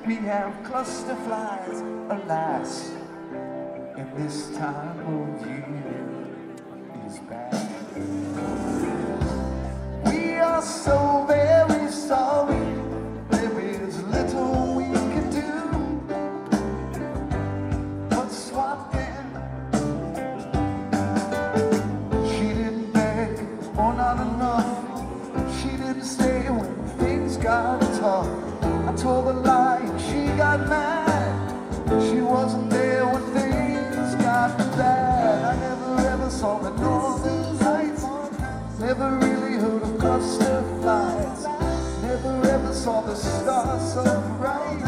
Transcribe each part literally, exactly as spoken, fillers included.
We have cluster flies, alas, and this time of year is bad. We are so very sorry, there is little we can do but swap them. She didn't beg, or not enough. She didn't stay when things got tough. I told her lie and she got mad. She wasn't there when things got bad. I never ever saw the northern lights, never really heard of cluster flies, never ever saw the stars so bright,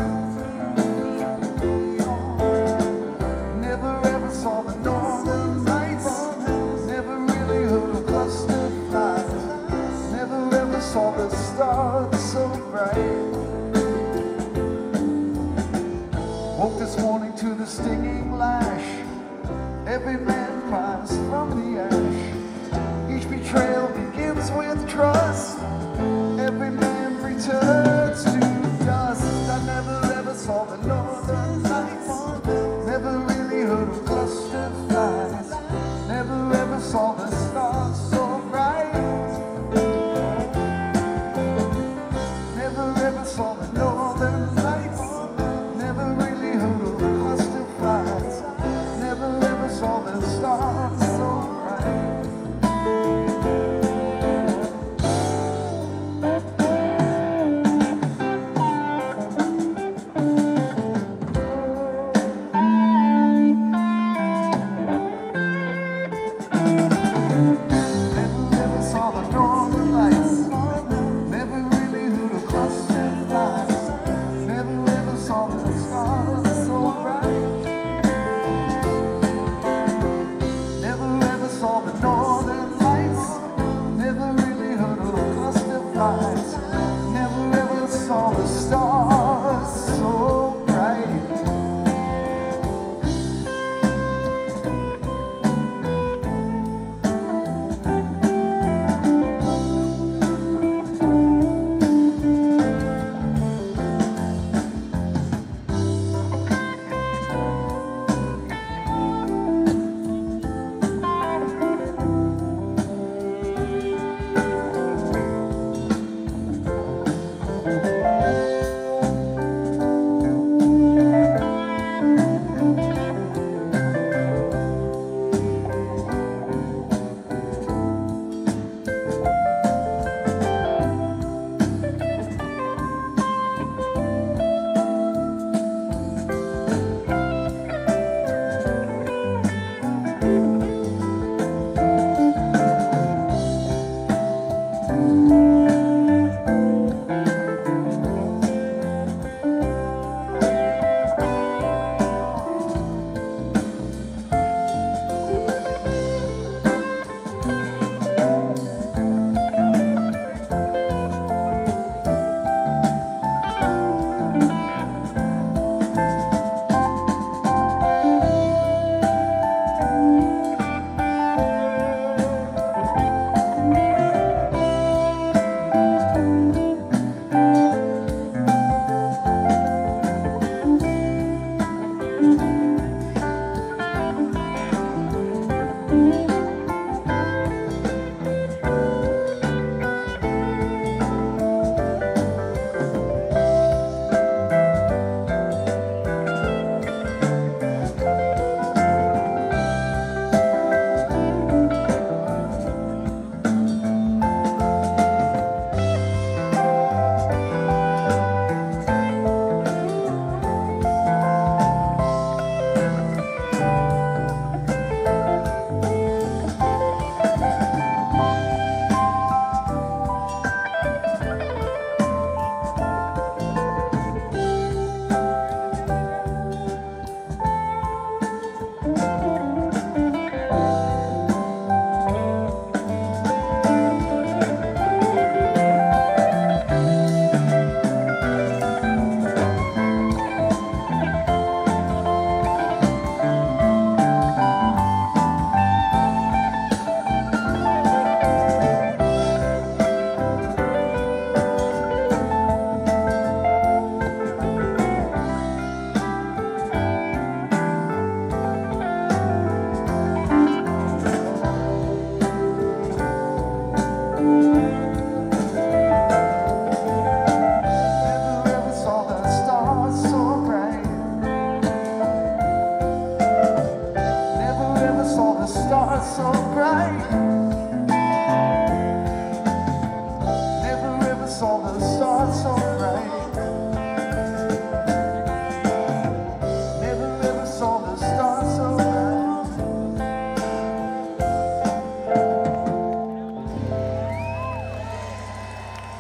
never ever saw the northern lights, never really heard of cluster flies, never ever saw the stars so bright. Woke this morning to the stinging lash. Every man rises from the ash. Each betrayal begins with trust. Every man returns to dust. I never ever saw the northern lights, never really heard of cluster flies, never ever saw the stars so bright, never ever saw the northern lights, never really heard of cluster flies, never ever saw the stars so bright. Mm-hmm.